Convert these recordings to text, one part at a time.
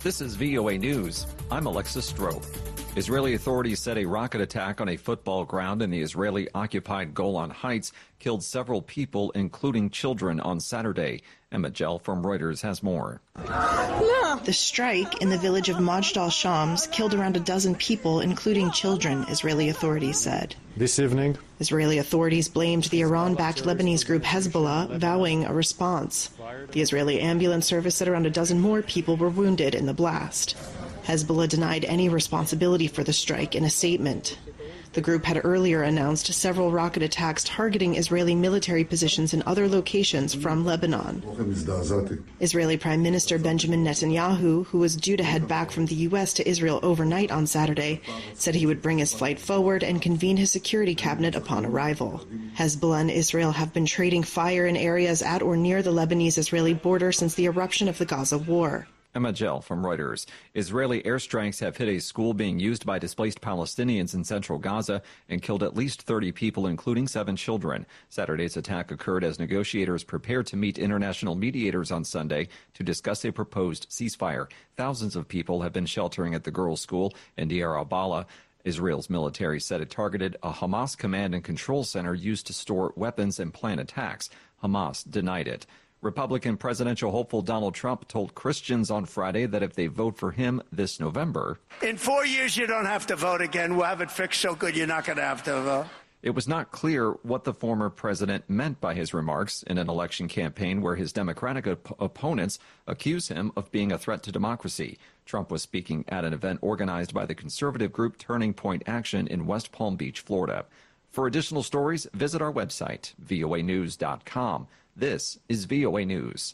This is VOA News. I'm Alexis Strope. Israeli authorities said a rocket attack on a football ground in the Israeli-occupied Golan Heights killed several people, including children, on Saturday. Emma Gell from Reuters has more. The strike in the village of Majdal Shams killed around a dozen people, including children, Israeli authorities said. This evening, Israeli authorities blamed the Iran-backed Lebanese group Hezbollah, vowing a response. The Israeli ambulance service said around a dozen more people were wounded in the blast. Hezbollah denied any responsibility for the strike in a statement. The group had earlier announced several rocket attacks targeting Israeli military positions in other locations from Lebanon. Israeli Prime Minister Benjamin Netanyahu, who was due to head back from the U.S. to Israel overnight on Saturday, said he would bring his flight forward and convene his security cabinet upon arrival. Hezbollah and Israel have been trading fire in areas at or near the Lebanese-Israeli border since the eruption of the Gaza war. Emma Gell from Reuters. Israeli airstrikes have hit a school being used by displaced Palestinians in central Gaza and killed at least 30 people, including 7 children. Saturday's attack occurred as negotiators prepared to meet international mediators on Sunday to discuss a proposed ceasefire. Thousands of people have been sheltering at the girls' school in Deir al-Balah. Israel's military said it targeted a Hamas command and control center used to store weapons and plan attacks. Hamas denied it. Republican presidential hopeful Donald Trump told Christians on Friday that if they vote for him this November, in 4 years you don't have to vote again. We'll have it fixed so good you're not going to have to vote. It was not clear what the former president meant by his remarks in an election campaign where his Democratic opponents accuse him of being a threat to democracy. Trump was speaking at an event organized by the conservative group Turning Point Action in West Palm Beach, Florida. For additional stories, visit our website, voanews.com. This is VOA News.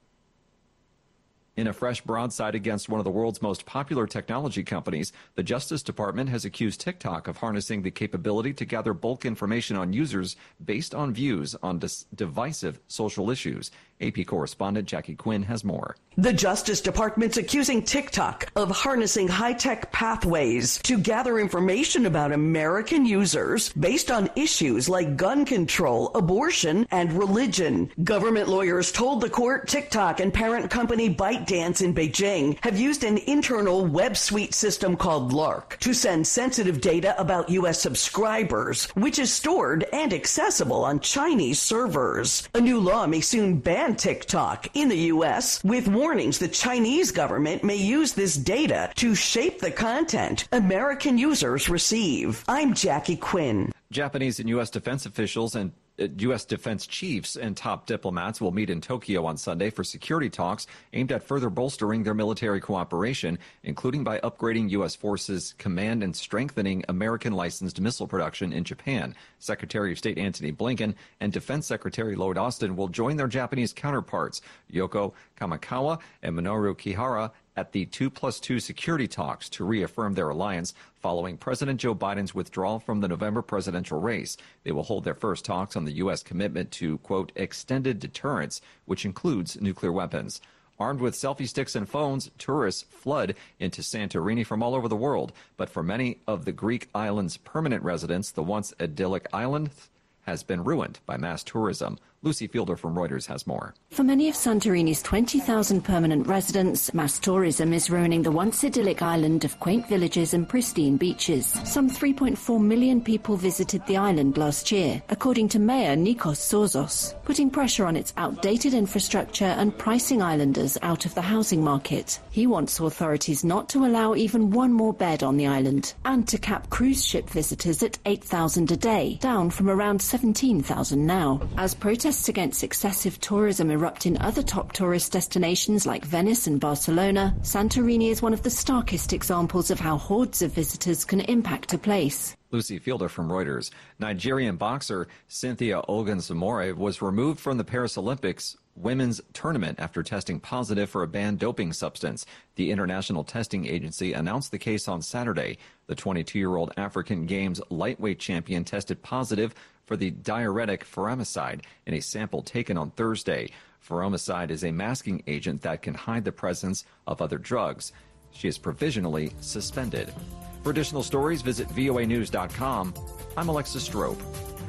In a fresh broadside against one of the world's most popular technology companies, the Justice Department has accused TikTok of harnessing the capability to gather bulk information on users based on views on divisive social issues. AP correspondent Jackie Quinn has more. The Justice Department's accusing TikTok of harnessing high-tech pathways to gather information about American users based on issues like gun control, abortion, and religion. Government lawyers told the court TikTok and parent company ByteDance in Beijing have used an internal web suite system called Lark to send sensitive data about U.S. subscribers, which is stored and accessible on Chinese servers. A new law may soon ban TikTok in the U.S., with warnings the Chinese government may use this data to shape the content American users receive. I'm Jackie Quinn. Japanese and U.S. defense officials and U.S. defense chiefs and top diplomats will meet in Tokyo on Sunday for security talks aimed at further bolstering their military cooperation, including by upgrading U.S. forces command and strengthening American licensed missile production in Japan. Secretary of State Antony Blinken and Defense Secretary Lloyd Austin will join their Japanese counterparts, Yoko Kamikawa and Minoru Kihara, at the 2+2 security talks to reaffirm their alliance following President Joe Biden's withdrawal from the November presidential race. They will hold their first talks on the U.S. commitment to, quote, extended deterrence, which includes nuclear weapons. Armed with selfie sticks and phones, tourists flood into Santorini from all over the world. But for many of the Greek island's permanent residents, the once idyllic island has been ruined by mass tourism. Lucy Fielder from Reuters has more. For many of Santorini's 20,000 permanent residents, mass tourism is ruining the once idyllic island of quaint villages and pristine beaches. Some 3.4 million people visited the island last year, according to Mayor Nikos Zorzos, putting pressure on its outdated infrastructure and pricing islanders out of the housing market. He wants authorities not to allow even one more bed on the island and to cap cruise ship visitors at 8,000 a day, down from around 17,000 now. As protests against excessive tourism erupt in other top tourist destinations like Venice and Barcelona, Santorini is one of the starkest examples of how hordes of visitors can impact a place. Lucy Fielder from Reuters. Nigerian boxer Cynthia Ogunzumore was removed from the Paris Olympics women's tournament after testing positive for a banned doping substance. The International Testing Agency announced the case on Saturday. The 22-year-old African Games lightweight champion tested positive for the diuretic furosemide in a sample taken on Thursday. Furosemide is a masking agent that can hide the presence of other drugs. She is provisionally suspended. For additional stories, visit voanews.com. I'm Alexis Strope.